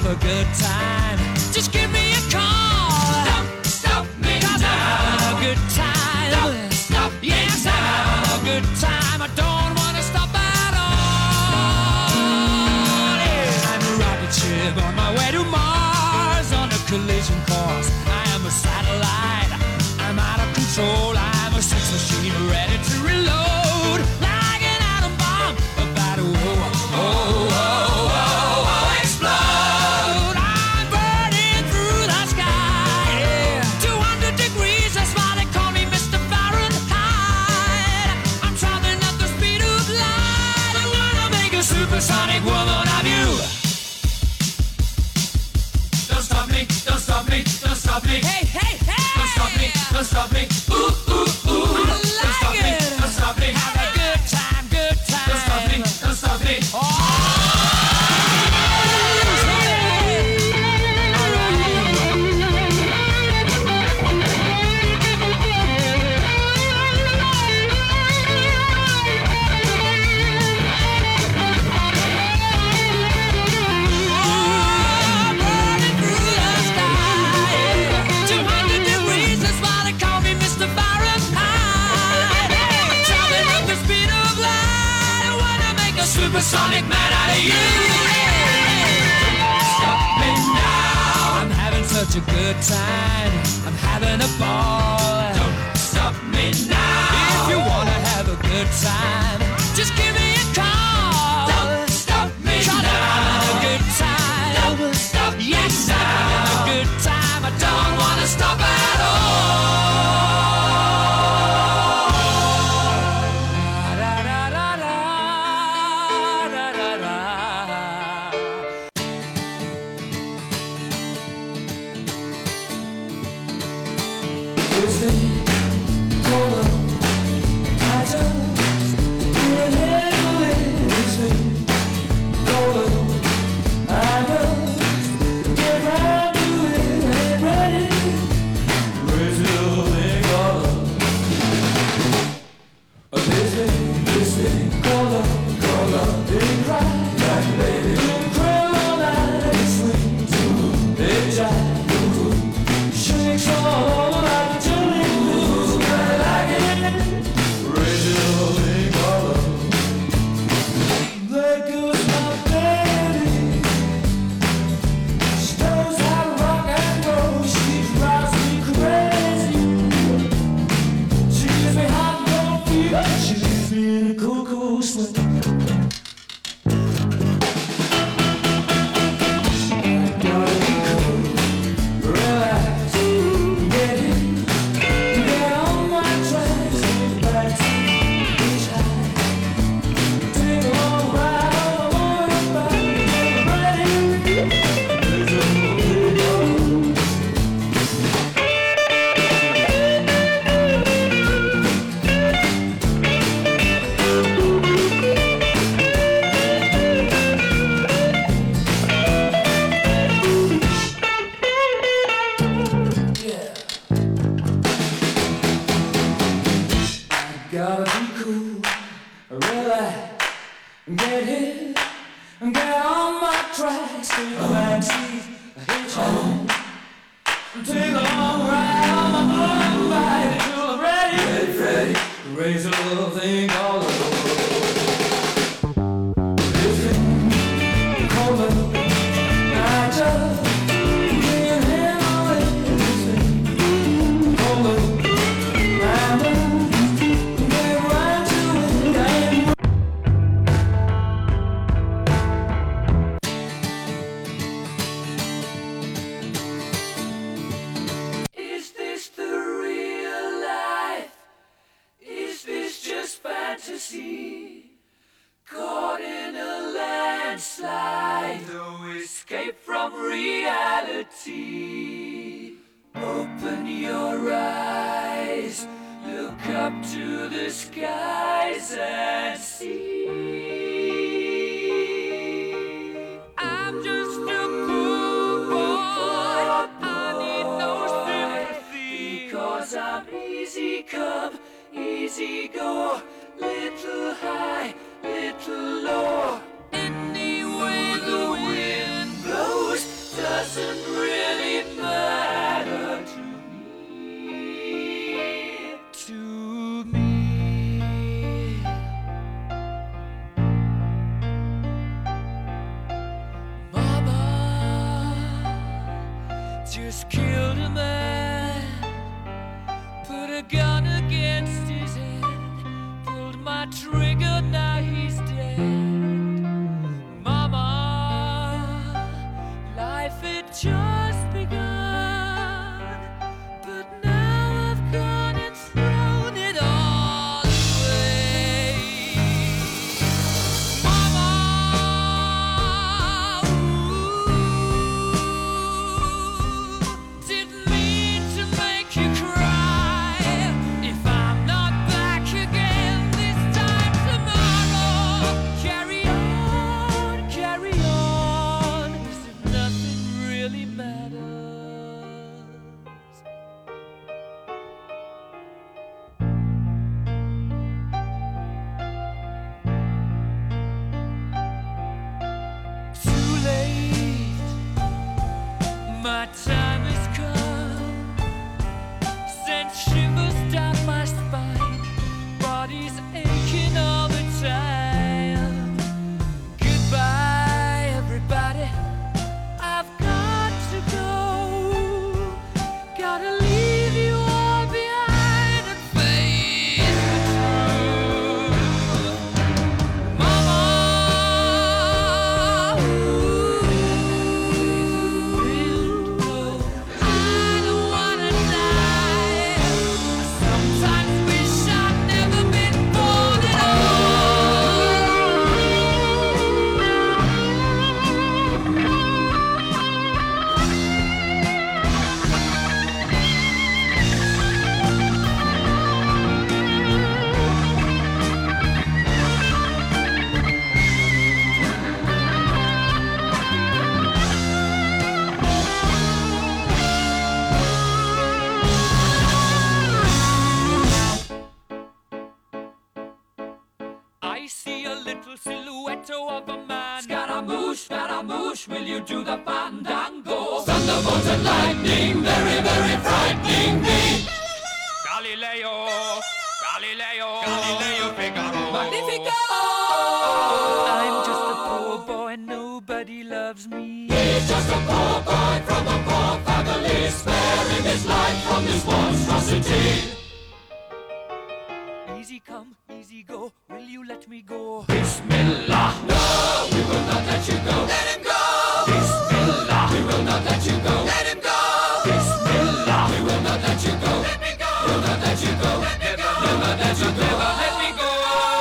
have a good time, just give me a call. Don't stop me now. I'm having a good time. Don't stop me now. Yes, I'm having a good time. I don't want to stop at all. Yeah. I'm a rocket ship on my way to Mars on a collision course. I am a satellite. I'm out of control. I'm a sex machine ready to reload like an atom bomb about to explode. I'm burning through the sky. Yeah. 200 degrees, that's why they call me Mr. Fahrenheit. I'm traveling at the speed of light. I wanna make a supersonic woman of you. Don't stop me, don't stop me, don't stop me. Hey, hey, hey! Don't stop me, don't stop me. Ooh, ooh, ooh. I like don't stop it. Me, don't stop me. Have a good time, good time. Don't stop me, don't stop me. Oh! Supersonic man out of you. Stop me now. I'm having such a good time. I'm having a ball. Don't stop me now. If you wanna have a good time, just give me a call. Don't stop me now. I'm having a good time. Don't stop me now. Yes, I'm having a good time. I don't wanna stop at all. Caught in a landslide, no escape from reality. Open your eyes, look up to the skies and see. I'm just a poor boy, I need no sympathy, because I'm easy come, easy go, little high, little low. Any way the wind blows, doesn't really matter to me. Mama just killed a man, put a gun against his head, pulled my trigger, now he's dead. Mama, life had just begun, but now I've gone and thrown it all away. Mama, didn't mean to make you cry. If I'm not back again this time tomorrow, carry on, as if nothing really matters. Too late, my time has come. Sent shivers down my spine, body's aching all the time. Goodbye, everybody, I've got to go. Gotta leave you all behind and face the truth. Mama, I don't wanna die. I sometimes wish I'd never been born at I see a little silhouette of a man. Scaramouche, will you do the fandango? Thunderbolt and lightning, very, very frightening me. Galileo, Figaro. Magnifico! I'm just a poor boy, nobody loves me. He's just a poor boy from a poor family, sparing his life from this monstrosity. Easy come, easy go, will you let me go? Bismillah, no, we will not let you go. Let him go! Bismillah, we will not let you go. Let him go! Bismillah, we will not let you go. Let me go! We'll not let you go. Let me go! Never let you go. Never let me go.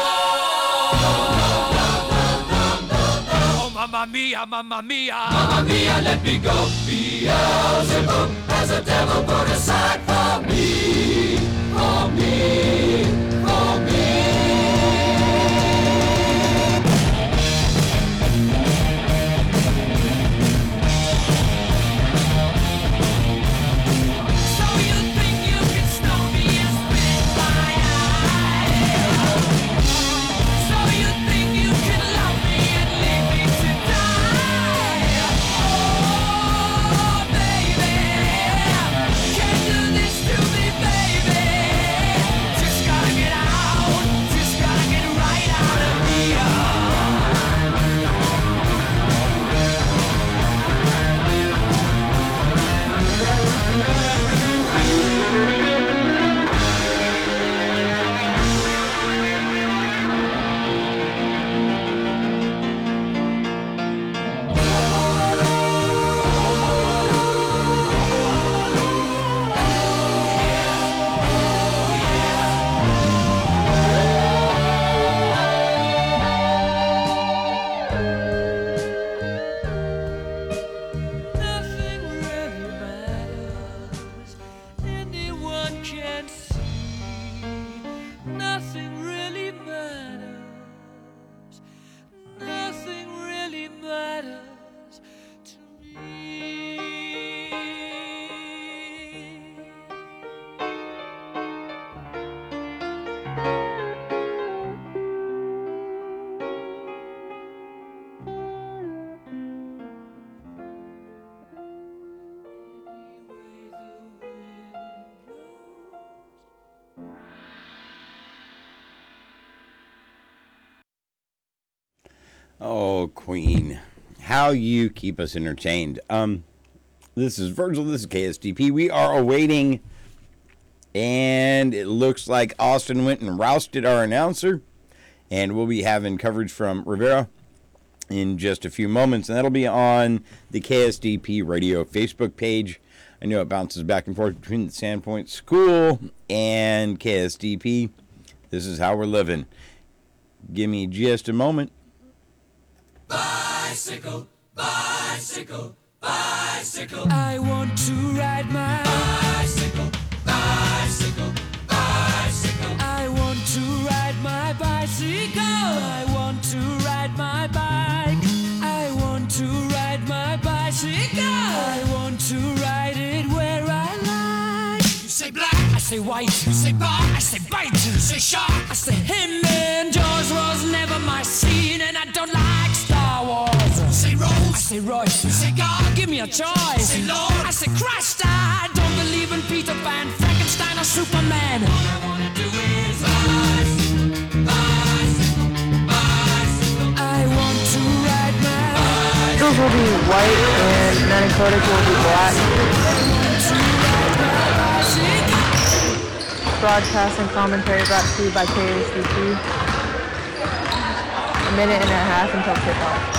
Oh, mamma mia, mamma mia. Mamma mia, let me go. Beelzebub has a devil put aside for me. For me. For me. So you think you can stone me and spit my eye? So you think you can love me and leave me to die? Oh, baby, can't do this to me, baby. Just gotta get Oh, Queen. How you keep us entertained. This is Virgil. This is KSDP. We are awaiting, and it looks like Austin went and rousted our announcer, and we'll be having coverage from Rivera in just a few moments, and that'll be on the KSDP Radio Facebook page. I know it bounces back and forth between the Sandpoint School and KSDP. This is how we're living. Give me just a moment. Bicycle, bicycle, bicycle. I want to ride my Bicycle, bicycle, bicycle. I want to ride my bicycle. I want to ride my bike. I want to ride my bicycle. I want to ride it where I like. You say black, I say white. you say bar, I say bite. you say shark. I say him and Jaws was never my scene, and I don't like Star Wars. You say I Rose, say Royce. you say God. Give me a choice. Say Lord. I say Christ. I don't believe in Peter Pan, Frankenstein, or Superman. All I wanna do is bicycle, bicycle, bicycle. I want to ride my Eagles will be white and Manicotic will be black. Broadcast and commentary brought to you by KHDP. A minute and a half until kickoff.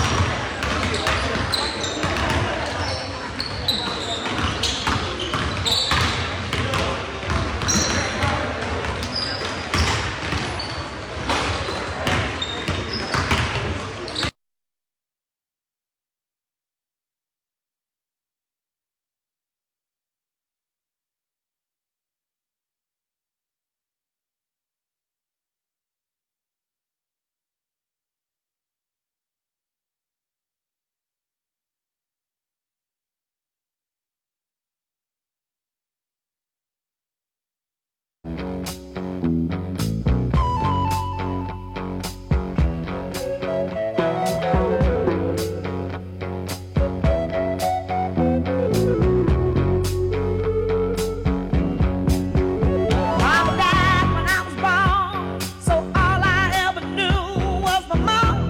Mama died when I was born, so all I ever knew was my mom.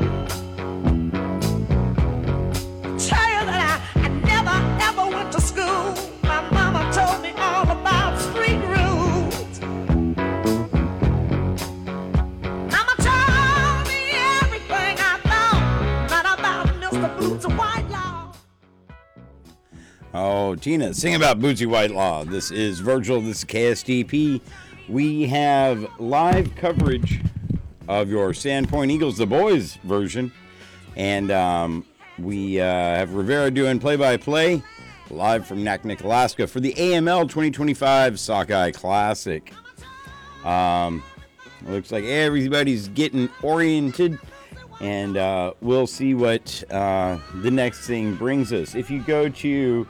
Tell you that I never ever went to school. My mama told me all about street rules. Mama told me everything I thought, not about Mr. Boots and Whitelaw. Oh, Tina, sing about Bootsy Whitelaw. This is Virgil. This is KSDP. We have live coverage of your Sandpoint Eagles, the boys version. And we have Rivera doing play-by-play live from Naknek, Alaska for the AML 2025 Sockeye Classic. Looks like everybody's getting oriented. And we'll see what the next thing brings us. If you go to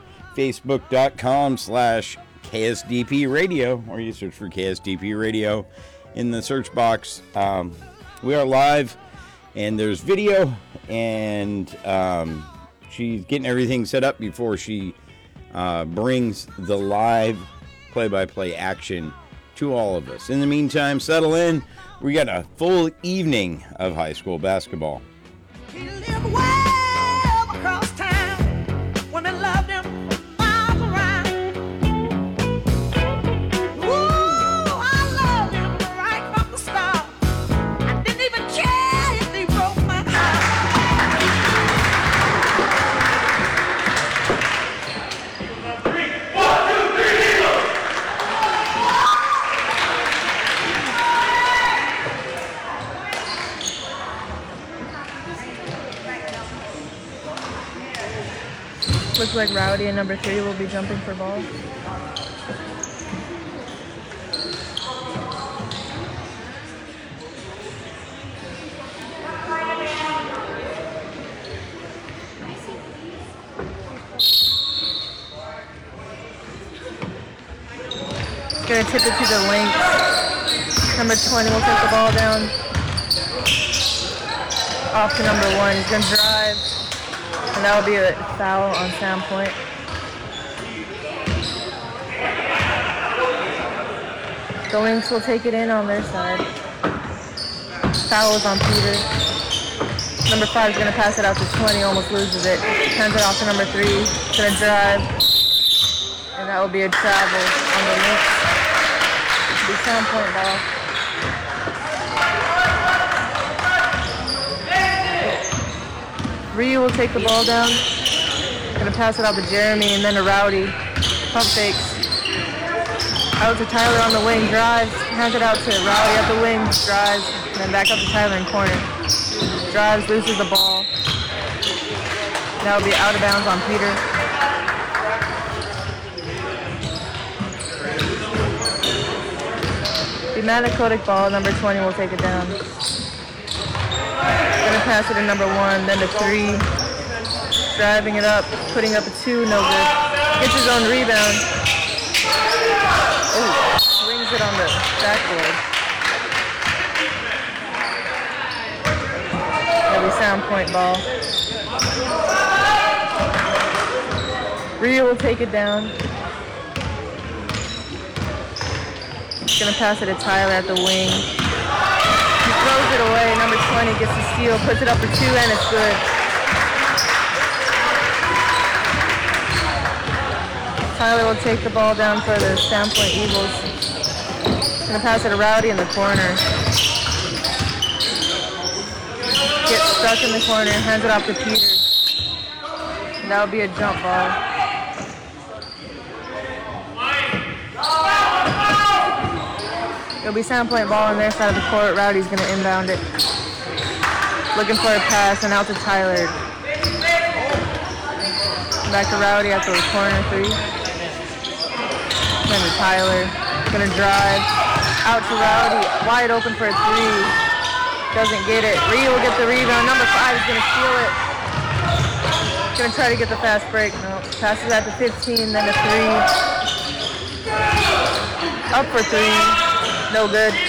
facebook.com/KSDP Radio, or you search for KSDP Radio in the search box, we are live, and there's video, and she's getting everything set up before she brings the live play-by-play action to all of us. In the meantime, settle in. We got a full evening of high school basketball. He lived way across town. Women loved him miles around. Ooh, I loved him right from the start. I didn't even care if he broke my heart. Looks like Rowdy and number 3 will be jumping for ball. Gonna tip it to the link. Number 20 will take the ball down. Off to number 1. He's gonna drive. And that will be a foul on Sandpoint. The Lynx will take it in on their side. Foul is on Peters. Number 5 is going to pass it out to 20, almost loses it. Hands it off to number 3. Going to drive. And that will be a travel on the links. It'll be sound point ball. Ryu will take the ball down. Going to pass it out to Jeremy and then to Rowdy. Pump fakes. Out to Tyler on the wing, drives. Hands it out to Rowdy at the wing, drives. And then back up to Tyler in corner. Drives, loses the ball. That will be out of bounds on Peter. The Manicotic ball, number 20 will take it down. Gonna pass it to number 1, then to 3. Driving it up, putting up a 2, no good. Gets his own rebound. Oh, swings it on the backboard. That'll be sound point ball. Ryu will take it down. He's gonna pass it to Tyler at the wing. He throws it away. Number 20 gets the steal, puts it up for 2, and it's good. Tyler will take the ball down for the Sound Point Eagles. Gonna pass it to Rowdy in the corner. Gets stuck in the corner, hands it off to Peter. And that would be a jump ball. It'll be Sound Point ball on their side of the court. Rowdy's gonna inbound it. Looking for a pass and out to Tyler. Back to Rowdy at the corner 3. Then to Tyler. Gonna drive. Out to Rowdy. Wide open for a 3. Doesn't get it. Ryu will get the rebound. Number 5 is gonna steal it. Gonna try to get the fast break. No. Passes out to 15, then to 3. Up for 3. No good. And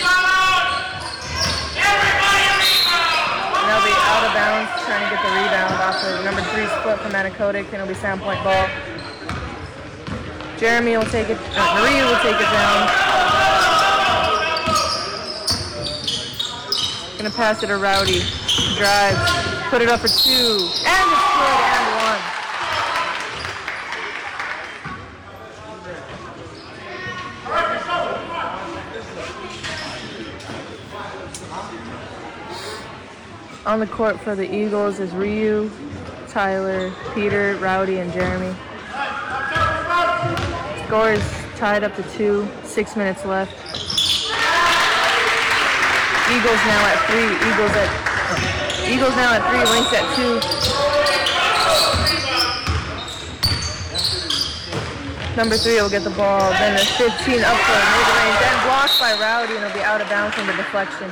they'll be out of bounds, trying to get the rebound off of number 3's foot from Manicotic, and it'll be Sound Point ball. Jeremy will take it, Maria will take it down. Gonna pass it to Rowdy. Drives, put it up for 2, and it's good, and 1. On the court for the Eagles is Ryu, Tyler, Peter, Rowdy, and Jeremy. Score is tied up to 2, 6 minutes left. Eagles now at 3, Eagles now at 3, Lynx at 2. Number 3 will get the ball, then the 15 up for mid-range, then blocked by Rowdy, and it'll be out of bounds from the deflection.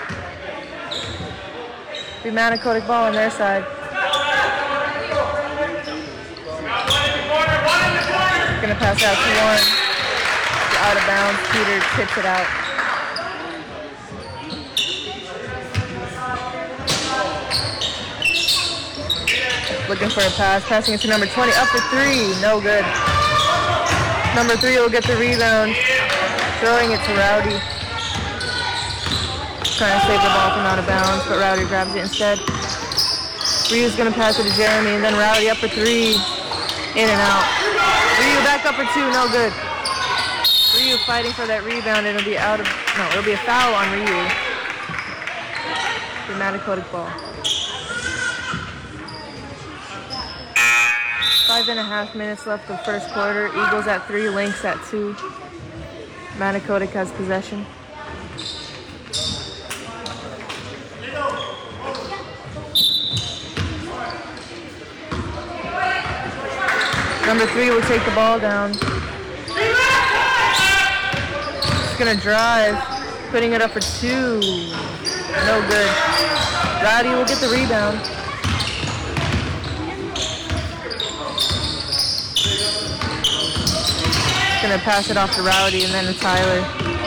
The Manicotic ball on their side. Gonna pass out to 1. Out of bounds. Peter tips it out. Looking for a pass. Passing it to number 20. Up for 3. No good. Number 3 will get the rebound. Throwing it to Rowdy. Trying to save the ball from out of bounds, but Rowdy grabs it instead. Ryu's gonna pass it to Jeremy, and then Rowdy up for 3, in and out. Ryu back up for 2, no good. Ryu fighting for that rebound, and it'll be it'll be a foul on Ryu. Manicotic ball. 5.5 minutes left of first quarter. Eagles at 3, Lynx at 2. Manicotic has possession. Number 3 will take the ball down. He's gonna drive, putting it up for 2. No good. Rowdy will get the rebound. Gonna pass it off to Rowdy and then to Tyler.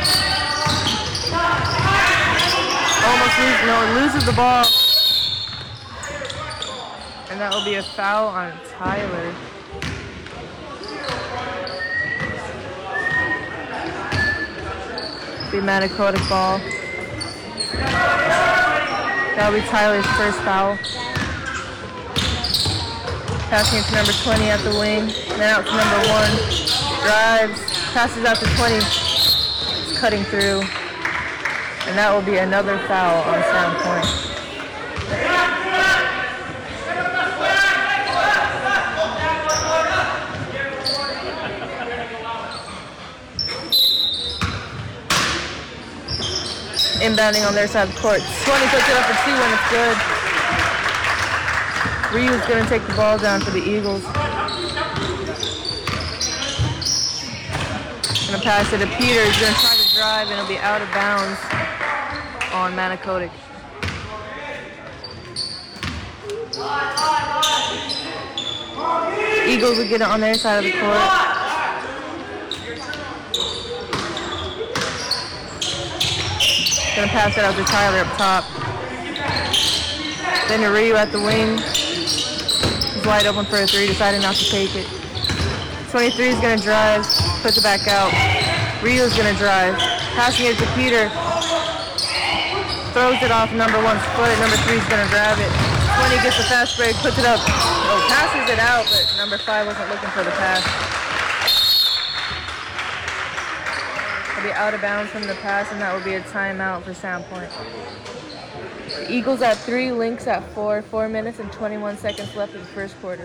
Loses the ball. And that will be a foul on Tyler. Be Manicotic ball. That'll be Tyler's first foul. Passing it to number 20 at the wing. Then out to number 1. Drives. Passes out to 20. It's cutting through. And that will be another foul on Sound Point. Inbounding on their side of the court. 20 puts it up for 2 when it's good. Ryu's going to take the ball down for the Eagles. Going to pass it to Peter. He's going to try to drive and it'll be out of bounds on Manicodic. Eagles will get it on their side of the court. Gonna pass it out to Tyler up top. Then to Ryu at the wing. He's wide open for a 3, deciding not to take it. 23 is gonna drive, puts it back out. Ryu is gonna drive. Passing it to Peter. Throws it off number 1's foot. Number 3 is gonna grab it. 20 gets the fast break, puts it up. Oh, passes it out, but number 5 wasn't looking for the pass. Be out of bounds from the pass, and that will be a timeout for Sound Point. The Eagles at 3, Lynx at 4. 4 minutes and 21 seconds left in the first quarter.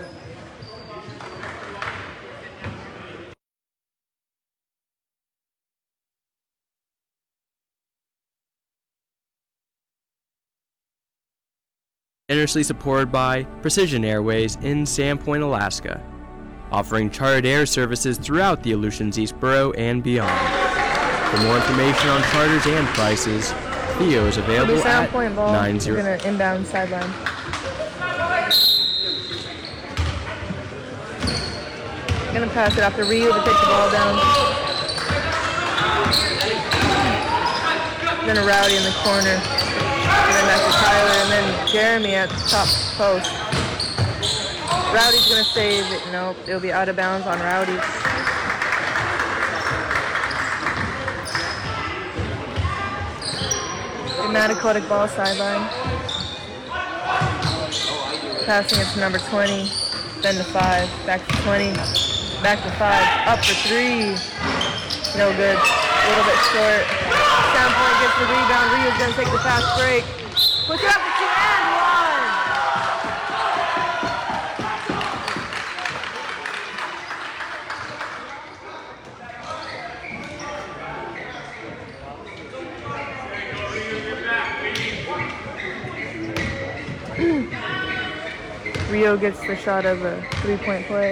Generously supported by Precision Airways in Sandpoint, Alaska, offering chartered air services throughout the Aleutians East Borough and beyond. For more information on charters and prices, Theo is available at 90. We're going to inbound sideline. Going to pass it after Ryu to take the ball down. Then a Rowdy in the corner. And then back to Tyler, and then Jeremy at the top post. Rowdy's going to save it. Nope, it'll be out of bounds on Rowdy. Manicodic ball sideline. Passing it to number 20, then to 5, back to 20, back to 5, up for 3. No good. A little bit short. Sound Point gets the rebound. Ryu's going to take the fast break. Puts it up for 2 and 1. Rio gets the shot of a 3-point play.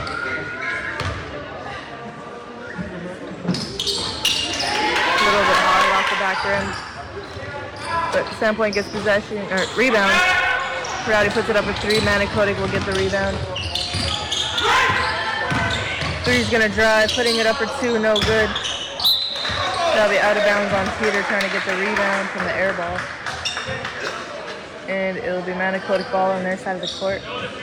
A little bit hard off the back rim. But Sandpoint gets possession, or rebound. Rowdy puts it up with 3. Manicodic will get the rebound. 3's gonna drive, putting it up for 2, no good. That'll be out of bounds on Peter trying to get the rebound from the air ball. And it'll be Manicodic ball on their side of the court.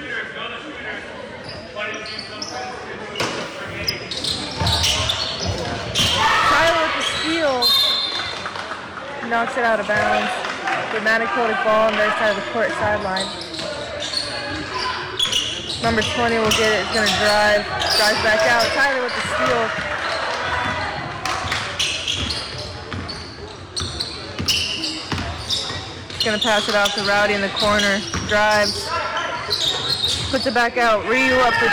Tyler with the steal. Knocks it out of bounds. The Manicodic ball on their side of the court sideline. Number 20 will get it. It's going to drive. Drives back out. Tyler with the steal. Gonna pass it off to Rowdy in the corner. Drives. Puts it back out. Ryu up for...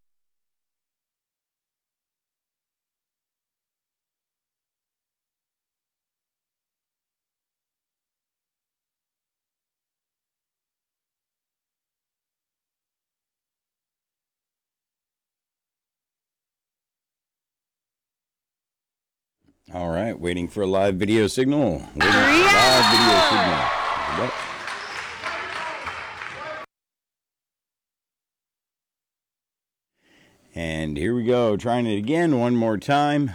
All right, waiting for a live video signal. Live video signal. Yep. And here we go, trying it again one more time.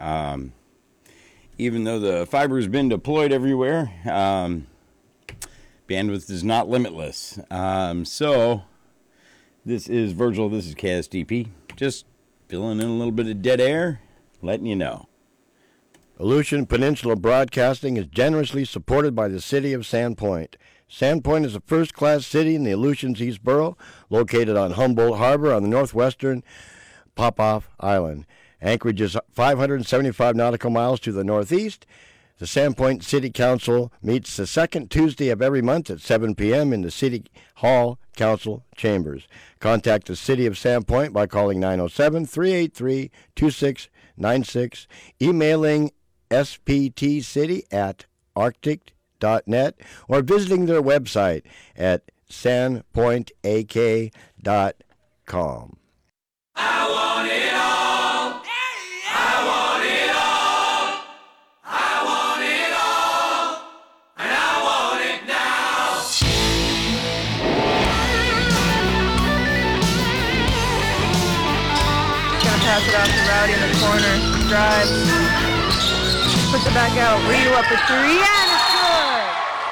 Even though the fiber has been deployed everywhere, bandwidth is not limitless. So this is Virgil, this is KSDP. Just filling in a little bit of dead air, letting you know. Aleutian Peninsula Broadcasting is generously supported by the City of Sandpoint. Sandpoint is a first-class city in the Aleutians East Borough, located on Humboldt Harbor on the northwestern Popoff Island. Anchorage is 575 nautical miles to the northeast. The Sandpoint City Council meets the second Tuesday of every month at 7 p.m. in the City Hall Council Chambers. Contact the City of Sandpoint by calling 907-383-2696, emailing sptcity@arctic.net, or visiting their website at sandpointak.com. I want it all. I want it all. I want it all. And I want it now. Gonna pass it off to Rowdy in the corner. Drives. Puts it back out. Ryu up for three. And it's good.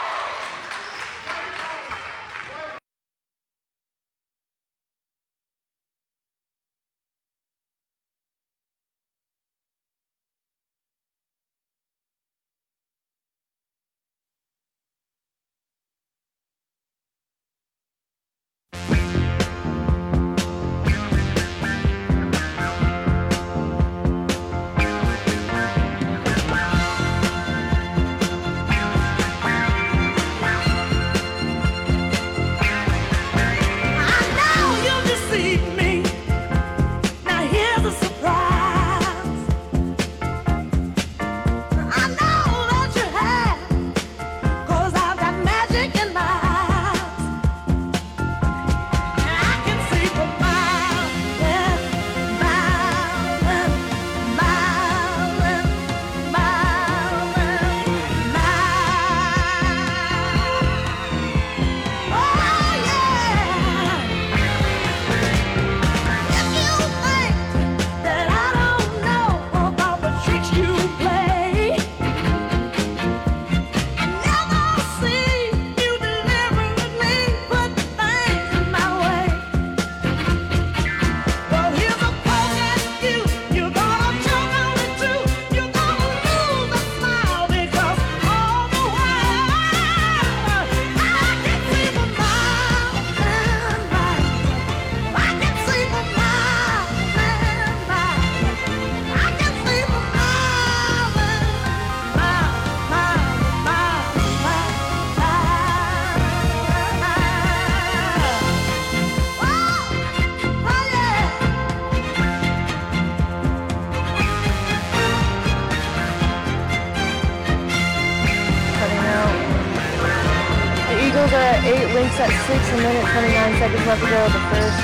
Eagles are at 8, Lynx at 6, a minute, 29 seconds left to go of the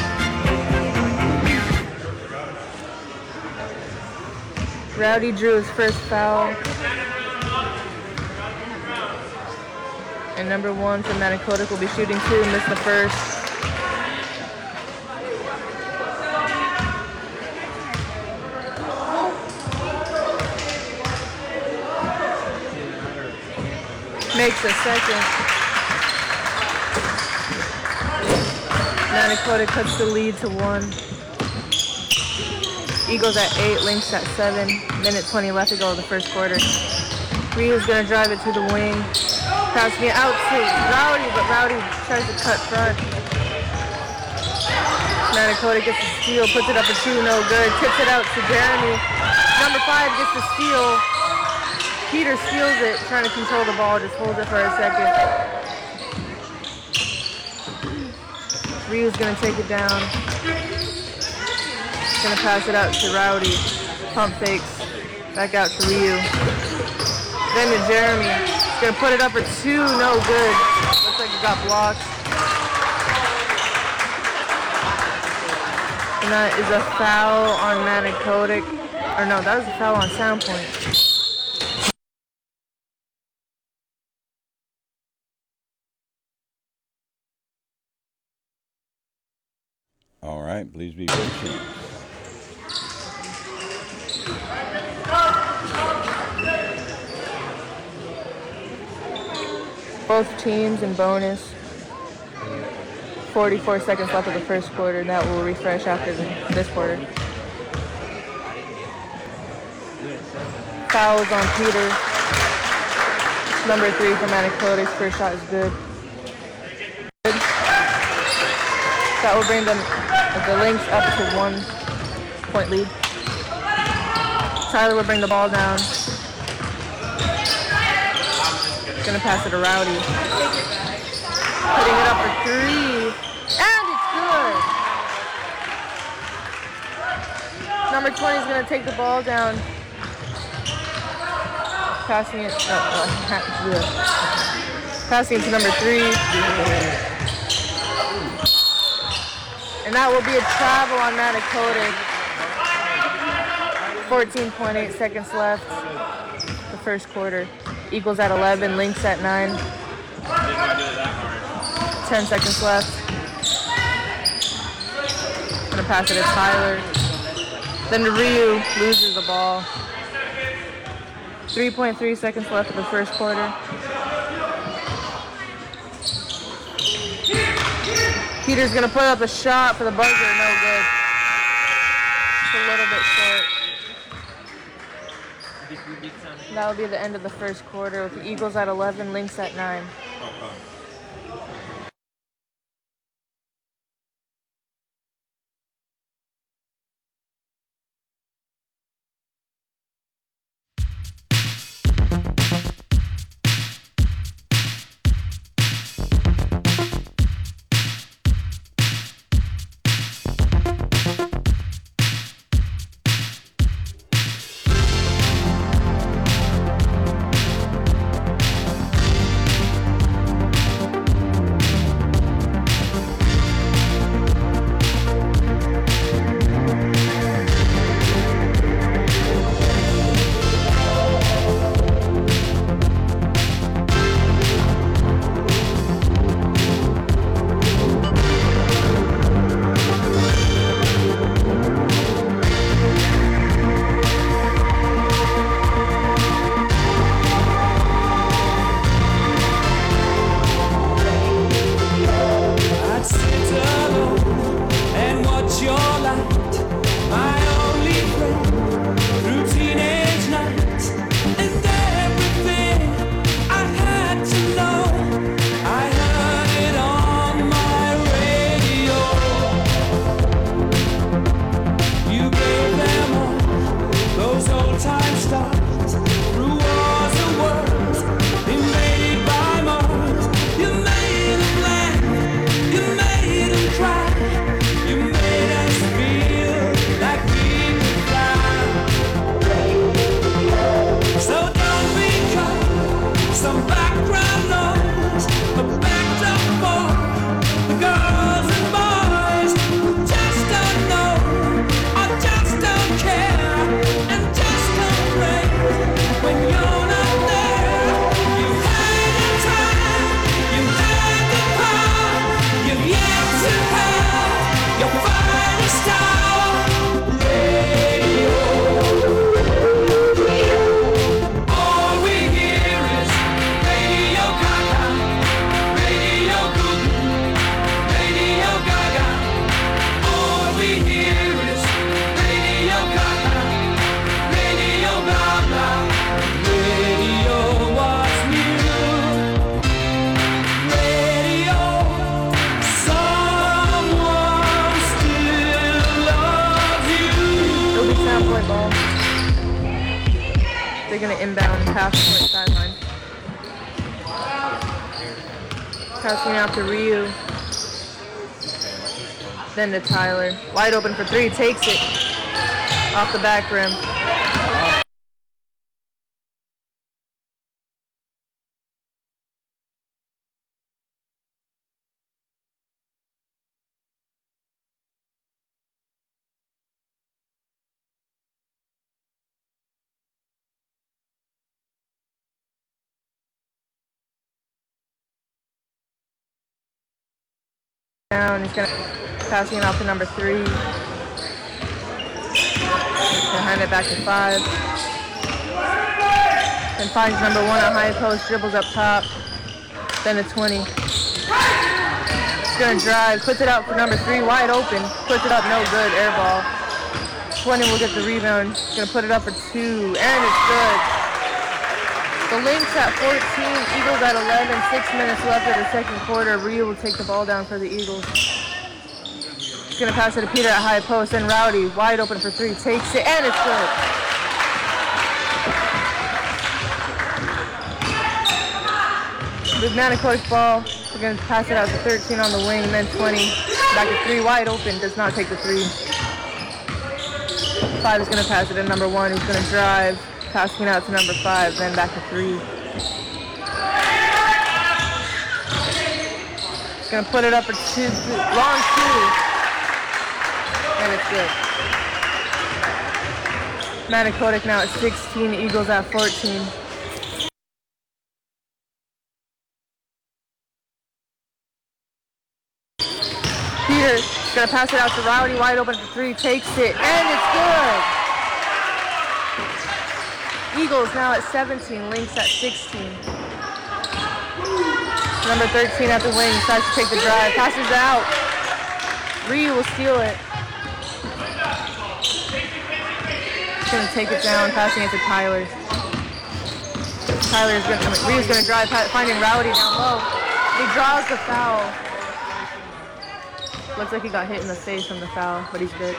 first. Rowdy drew his first foul. And number 1 for Mattakotic will be shooting 2, missed the first. Makes a second. Mattakotic cuts the lead to 1. Eagles at 8, Lynx at 7. Minute 20 left to go in the first quarter. Ryu's gonna drive it to the wing. Passing it out to Rowdy, but Rowdy tries to cut front. Mattakotic gets the steal, puts it up for 2, no good. Tips it out to Jeremy. Number 5 gets the steal. Peter steals it, trying to control the ball, just holds it for a second. Ryu's gonna take it down. Gonna pass it out to Rowdy. Pump fakes. Back out to Ryu. Then to Jeremy. He's gonna put it up for 2, no good. Looks like it got blocked. And that is a foul on Mattakotic. Or no, that was a foul on Sandpoint. All right, please be patient. Both teams in bonus. 44 seconds left of the first quarter. That will refresh after this quarter. Fouls on Peter. Number 3 for Mattakotic's first shot is good. That will bring the Lynx up to 1 point lead. Tyler will bring the ball down. Gonna pass it to Rowdy. Putting it up for 3. And it's good. Number 20 is gonna take the ball down. Passing it. Passing it to number 3. And that will be a travel on Mattakotic. 14.8 seconds left. The first quarter. Eagles at 11, Lynx at 9. 10 seconds left. Gonna pass it to Tyler. Then to Ryu, loses the ball. 3.3 seconds left of the first quarter. Peter's gonna put up a shot for the buzzer, no good. Just a little bit short. That will be the end of the first quarter with the Eagles at 11, Lynx at 9. They're going to inbound half court sideline. Passing out to Ryu. Then to Tyler. Wide open for 3. Takes it off the back rim. Down. He's going to passing it off to number 3. Going to hand it back to 5. And finds number 1 at high post, dribbles up top. Then to 20. He's going to drive, puts it out for number 3, wide open. Puts it up, no good, air ball. 20 will get the rebound. He's going to put it up for 2, and it's good. The Lynx at 14, Eagles at 11, 6 minutes left of the second quarter. Ryu will take the ball down for the Eagles. He's going to pass it to Peter at high post, and Rowdy wide open for three, takes it, and it's good. With Manicodic ball, we're going to pass it out to 13 on the wing, and then 20. Back to three, wide open, does not take the three. 5 is going to pass it to number 1, who's going to drive, passing it out to number 5, then back to 3. He's going to put it up for 2, long 2, and it's good. Manicodic now at 16, Eagles at 14. Peter is going to pass it out to Rowdy, wide open for 3, takes it, and it's good. Eagles now at 17, Lynx at 16. Number 13 at the wing, tries to take the drive, passes it out. Ryu will steal it. He's going to take it down, passing it to Tyler. Ryu's going to drive, finding Rowdy down low. He draws the foul. Looks like he got hit in the face from the foul, but he's good.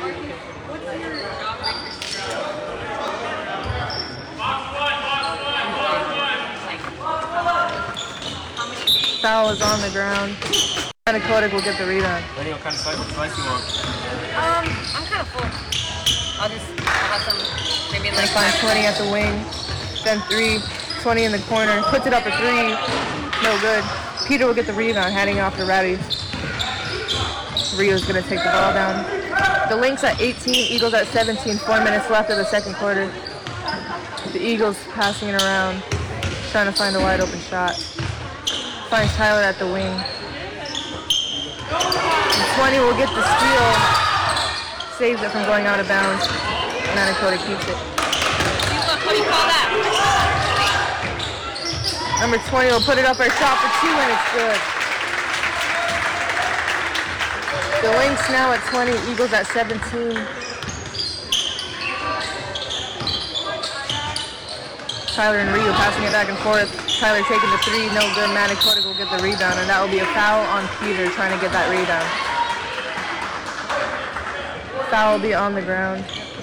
Foul is on the ground. Manicodic will get the rebound. Lenny, what kind of slice you want? I'm kind of full. I'll have some, maybe like Find 20 at the wing. Then 3, 20 in the corner. Puts it up for 3. No good. Peter will get the rebound, handing off to Rowdy. Rio's going to take the ball down. The Lynx at 18, Eagles at 17, 4 minutes left of the second quarter. The Eagles passing it around, trying to find a wide open shot. Finds Tyler at the wing. And 20 will get the steal. Saves it from going out of bounds. Manicodic keeps it. What do you call that? Number 20 will put it up for a shot for 2, and it's good. The Lynx now at 20, Eagles at 17. Tyler and Rio passing it back and forth. Tyler taking the 3, no good. Manicodic will get the rebound, and that will be a foul on Peter trying to get that rebound. Foul will be on the ground.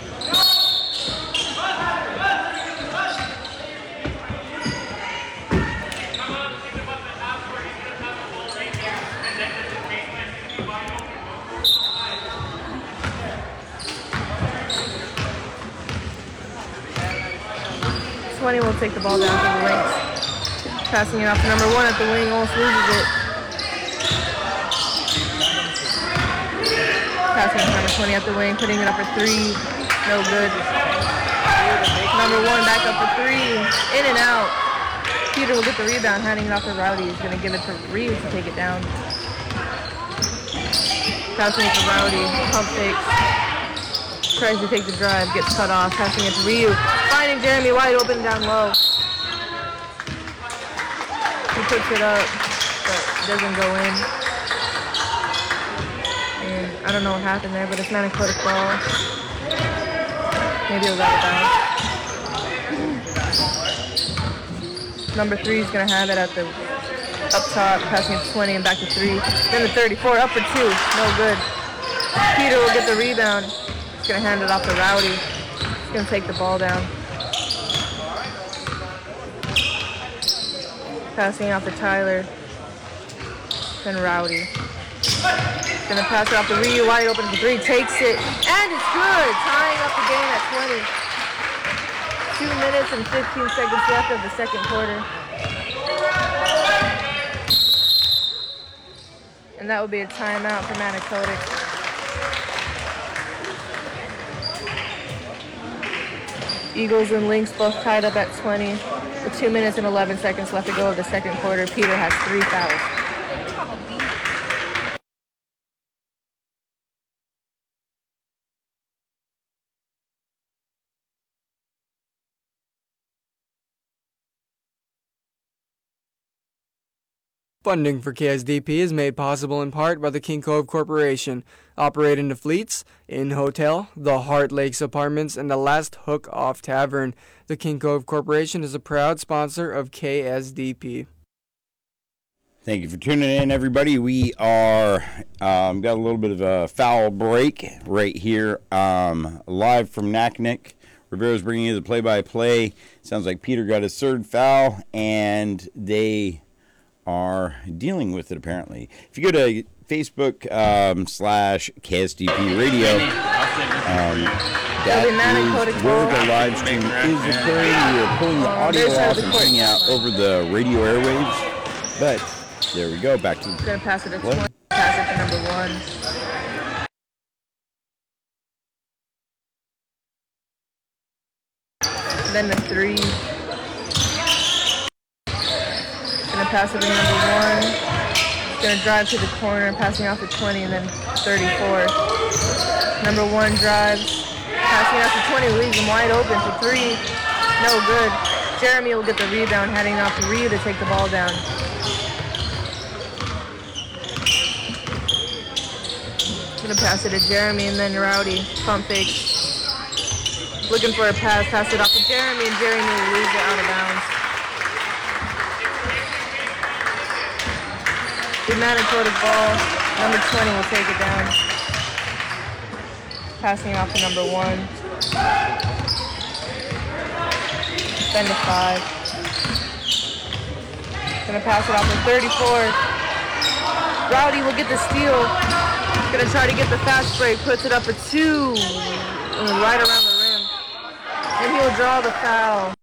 Will take the ball down to the Lynx. Passing it off to number 1 at the wing, almost loses it. Passing it to number 20 at the wing, putting it up for 3, no good. Number 1 back up for 3, in and out. Peter will get the rebound, handing it off to Rowdy. He's going to give it to Reeves to take it down. Passing it to Rowdy, pump fakes. Tries to take the drive, gets cut off, passing it to Ryu. Finding Jeremy wide open down low. He puts it up, but doesn't go in. And I don't know what happened there, but it's Manicodic ball. Maybe it was out of bounds. Number 3 is going to have it at the up top, passing it to 20 and back to 3. Then the 34, up for 2, no good. Peter will get the rebound. He's going to hand it off to Rowdy. He's going to take the ball down. Passing off to Tyler. Then Rowdy. Going to pass it off to Ryu, wide open for 3. Takes it, and it's good. Tying up the game at 20. 2 minutes and 15 seconds left of the second quarter. And that will be a timeout for Manicodic. Eagles and Lynx both tied up at 20. With 2 minutes and 11 seconds left to go of the second quarter, Peter has 3 fouls. Funding for KSDP is made possible in part by the King Cove Corporation, operating the Fleets, Inn Hotel, the Heart Lakes Apartments, and the Last Hook Off Tavern. The King Cove Corporation is a proud sponsor of KSDP. Thank you for tuning in, everybody. We are got a little bit of a foul break right here, live from Naknek. Rivero's bringing you the play-by-play. Sounds like Peter got his third foul, and they are dealing with it, apparently. If you go to Facebook /KSDP Radio, that is where the live stream is occurring. We are pulling the audio off and putting it out over the radio airwaves. But there we go. Back to the Gonna pass it to 20. Pass it to number 1. Then the 3. Gonna pass it to number 1. Gonna drive to the corner, passing off to 20, and then 34. Number 1 drives, passing off to 20, leaves him wide open for 3. No good. Jeremy will get the rebound, heading off to Ryu to take the ball down. Gonna pass it to Jeremy, and then Rowdy. Pump fake. Looking for a pass it off to Jeremy, and Jeremy will lose it out of bounds. The Manicota's ball, number 20 will take it down. Passing off to number 1. Then to 5. Gonna pass it off to 34. Rowdy will get the steal. Gonna try to get the fast break, puts it up for 2. Right around the rim. And he'll draw the foul.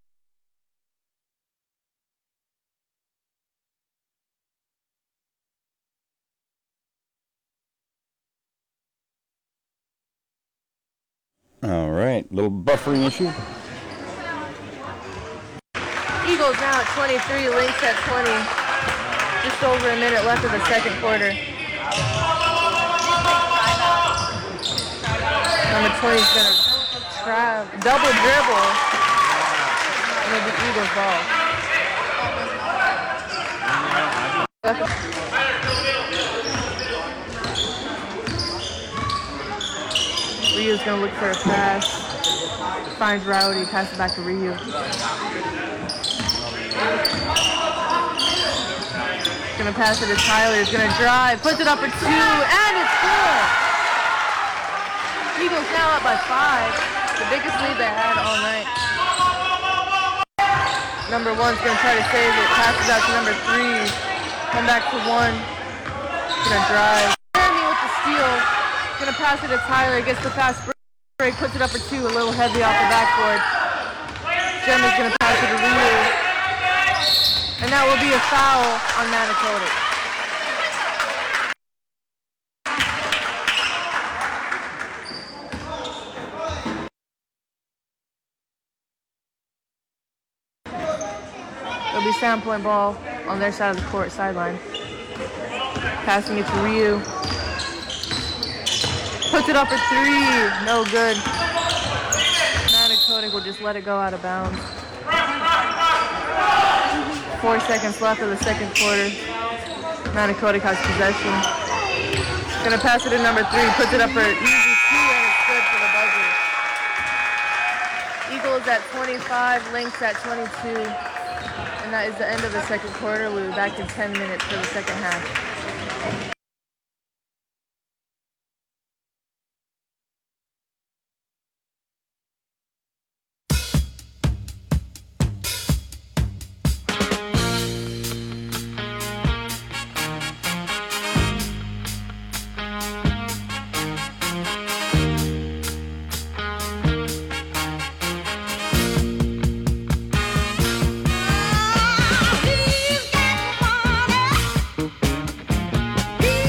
all right, little buffering issue. Eagles now at 23, Lynx at 20. Just over a minute left of the second quarter. Number 20 is going to try double dribble. And it'll be Eagles ball. Ryu's going to look for a pass. Finds Rowdy, passes back to Ryu. Gonna pass it to Tyler. He's gonna drive, puts it up for 2, and it's good. Eagles now up by 5. The biggest lead they had all night. Number 1's gonna try to save it. Passes out to number 3. Come back to 1. Gonna drive. Jeremy with the steal. Gonna pass it to Tyler. Gets the fast break. Puts it up for 2. A little heavy off the backboard. Jeremy's gonna pass it to Ryu. And that will be a foul on Manitoba. It'll be standpoint ball on their side of the court sideline. Passing it to Ryu. Puts it up for 3. No good. Manitoba will just let it go out of bounds. 4 seconds left of the second quarter. Manicotic has possession. Gonna pass it to number 3. Puts it up for an easy 2, and it's good for the buzzer. Eagles at 25, Lynx at 22. And that is the end of the second quarter. We'll be back in 10 minutes for the second half. He's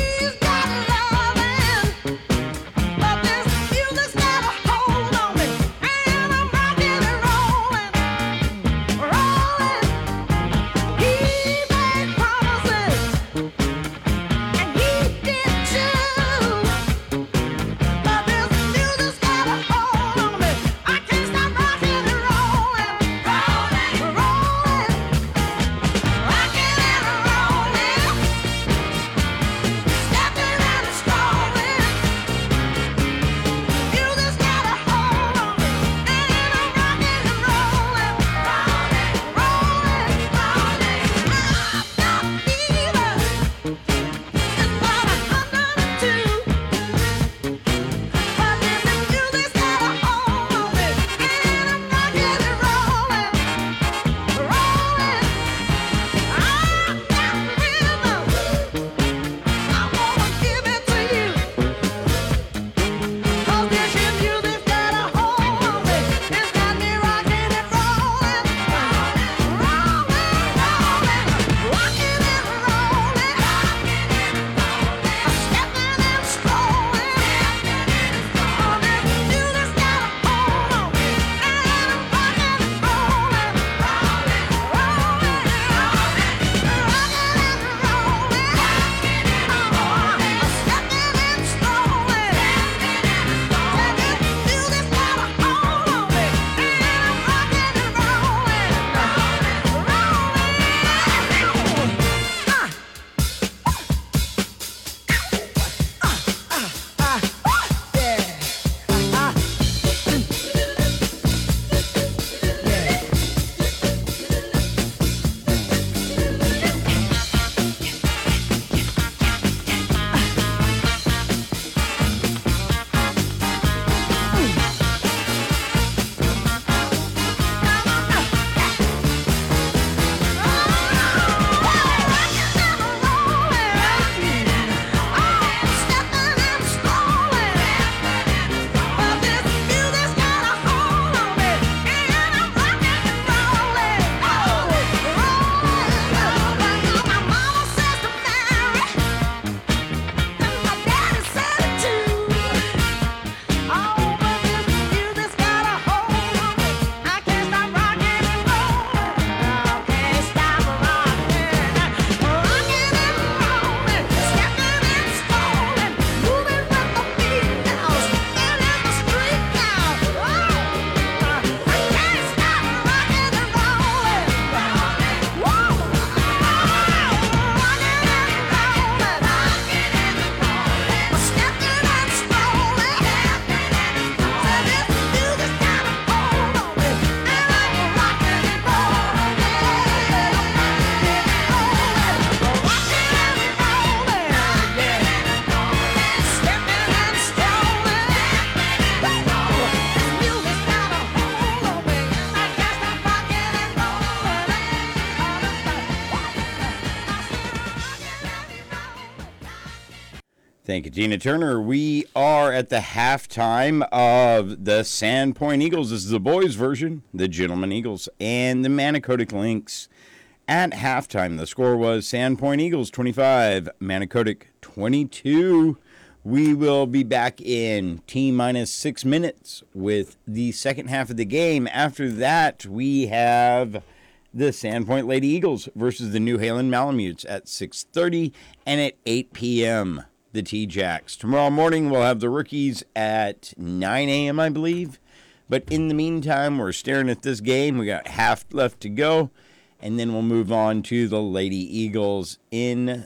Thank you, Tina Turner. We are at the halftime of the Sandpoint Eagles. This is the boys' version, the Gentlemen Eagles, and the Manicodic Lynx. At halftime, the score was Sandpoint Eagles 25, Manicodic 22. We will be back in T-minus 6 minutes with the second half of the game. After that, we have the Sandpoint Lady Eagles versus the New Halen Malamutes at 6:30 and at 8 p.m. the T-Jacks. Tomorrow morning, we'll have the rookies at 9 a.m., I believe. But in the meantime, we're staring at this game. We got half left to go. And then we'll move on to the Lady Eagles in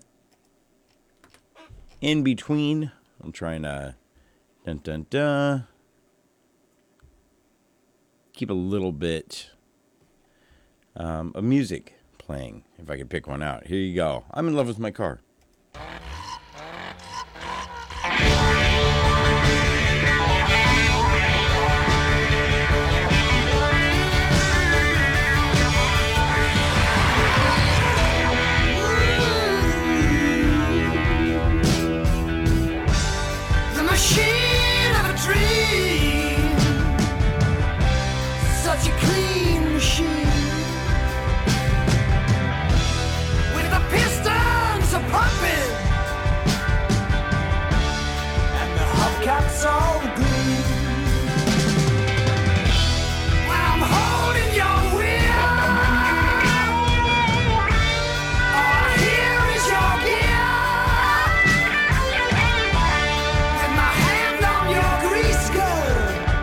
between. I'm trying to keep a little bit of music playing, if I could pick one out. Here you go. I'm in love with my car. Such a clean machine with the pistons a pumping and the hubcaps all green. When I'm holding your wheel, all I hear is your gear. With my hand on your grease gun.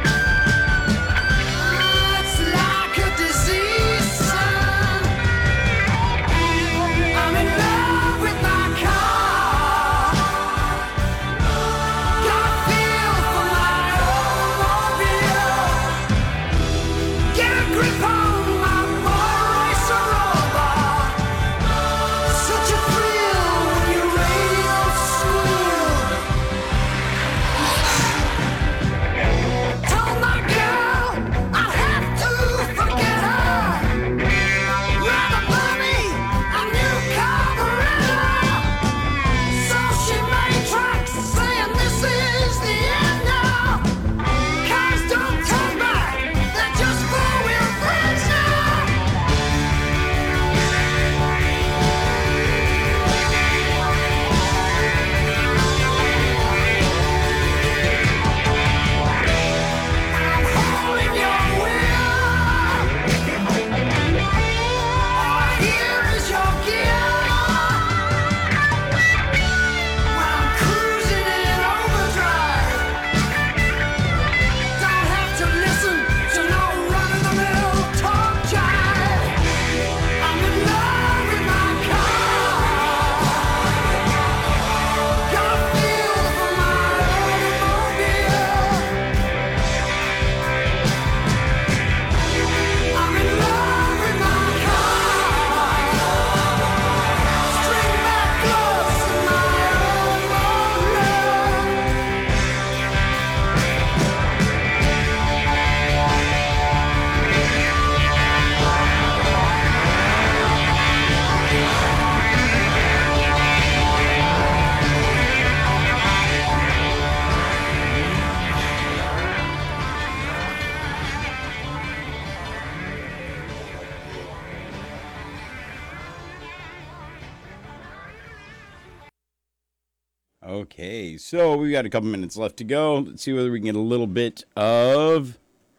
Okay, so we got a couple minutes left to go. Let's see whether we can get a little bit of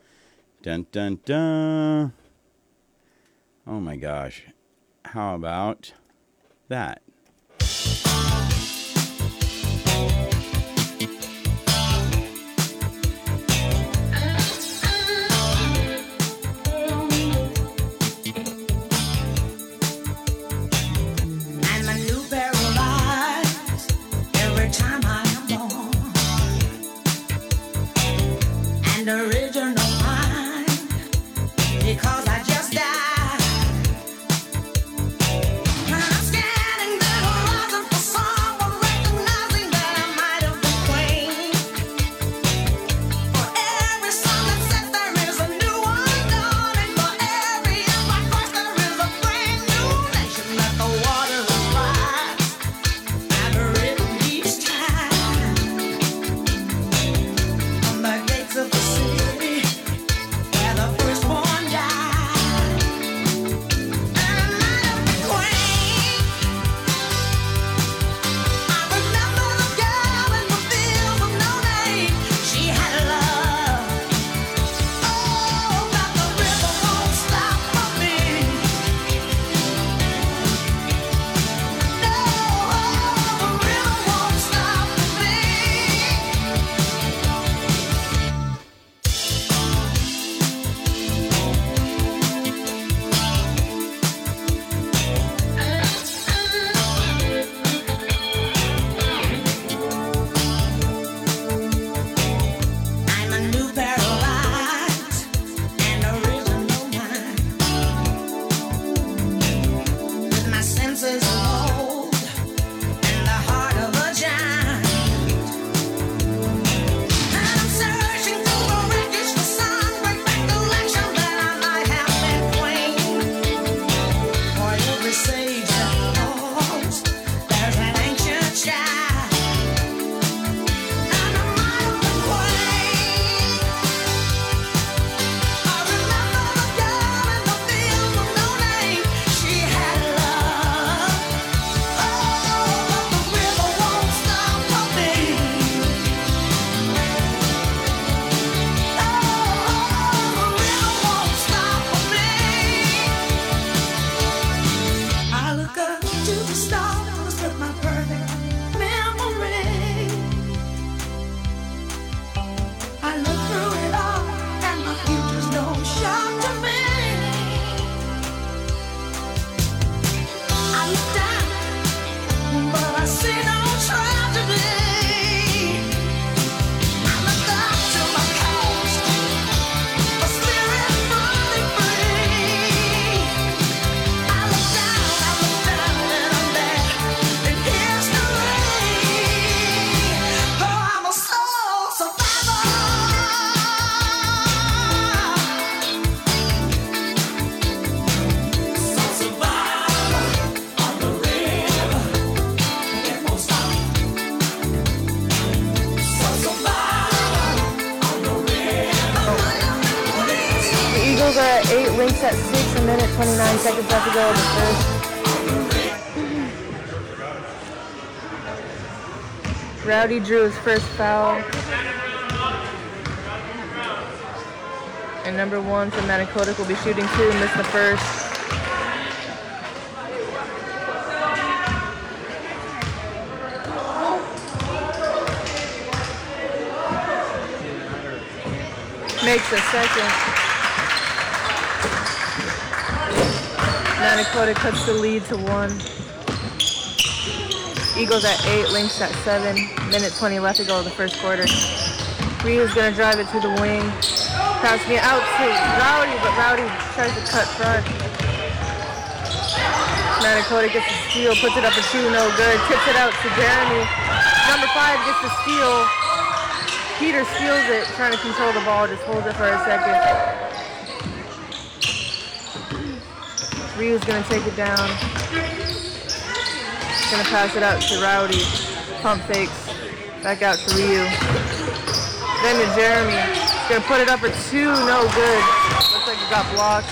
dun dun dun. Oh my gosh. How about that? Original mind, because I just died. When I'm standing 8, Lynx at 6, a minute 29 seconds left to go in the first. Rowdy drew his first foul. And number 1 from Mattakotic will be shooting 2, missed the first. Makes a second. Mattakotic cuts the lead to 1. Eagles at 8, Lynx at 7. Minute 20 left to go in the first quarter. Ryu's gonna drive it to the wing. Passing it out to Rowdy, but Rowdy tries to cut front. Mattakotic gets the steal, puts it up for 2, no good. Tips it out to Jeremy. Number 5 gets the steal. Peter steals it, trying to control the ball, just holds it for a second. Ryu's gonna take it down. Gonna pass it out to Rowdy. Pump fakes. Back out to Ryu. Then to Jeremy. Gonna put it up for 2, no good. Looks like it got blocked.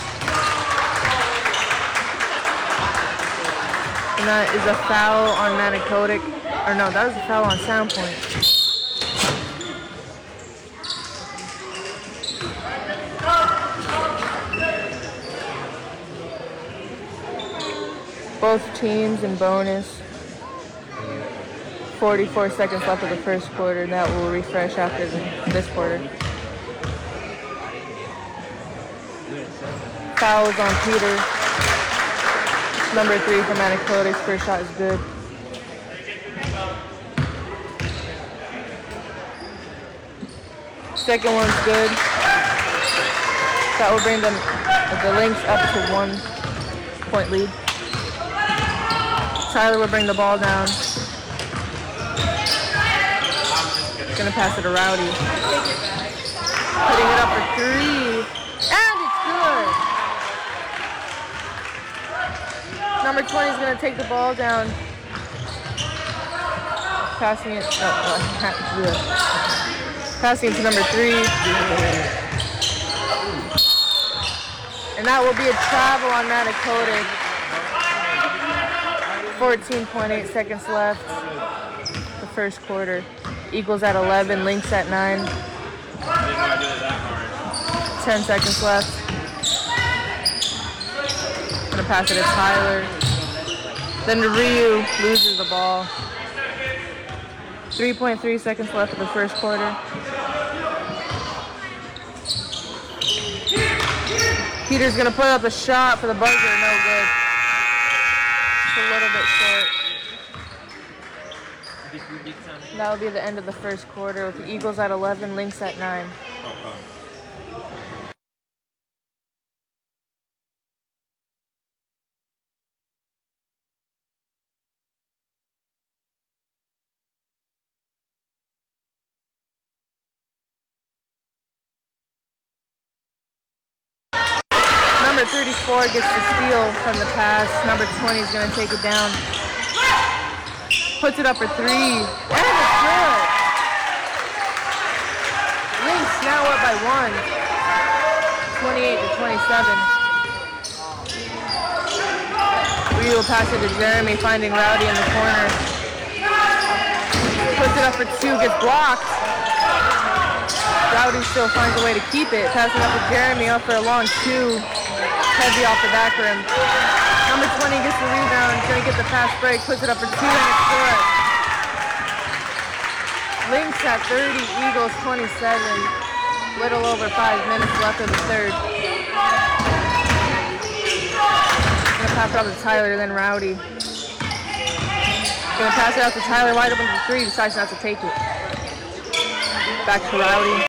And that is a foul on Mattakotic. Or no, that was a foul on Soundpoint. Both teams in bonus. 44 seconds left of the first quarter. That will refresh after this quarter. Fouls on Peter. Number 3 for Mattakotic's first shot is good. Second one's good. That will bring them the Lynx up to 1 point lead. Tyler will bring the ball down. Gonna pass it to Rowdy. Putting it up for 3. And it's good. Number 20 is gonna take the ball down. Passing it. Passing it to number 3. And that will be a travel on Mattakotic. 14.8 seconds left. The first quarter. Eagles at 11, Lynx at 9. 10 seconds left. Gonna pass it to Tyler. Then to Ryu, loses the ball. 3.3 seconds left of the first quarter. Peter's gonna put up a shot for the buzzer, no good. Just a little bit short. That will be the end of the first quarter with the Eagles at 11, Lynx at 9. Number 34 gets the steal from the pass. Number 20 is going to take it down. Puts it up for 3. And it's good. Lynx now up by 1. 28 to 27. We will pass it to Jeremy, finding Rowdy in the corner. Puts it up for 2, gets blocked. Rowdy still finds a way to keep it. Passing up to Jeremy, up for a long 2. Heavy off the back rim. Number 20 gets the rebound. He's going to get the fast break. Puts it up for 2 and it's good. Lynx at 30, Eagles 27. Little over 5 minutes left of the third. Going to pass it out to Tyler, then Rowdy. Going to pass it out to Tyler, wide open for 3. Decides not to take it. Back to Rowdy.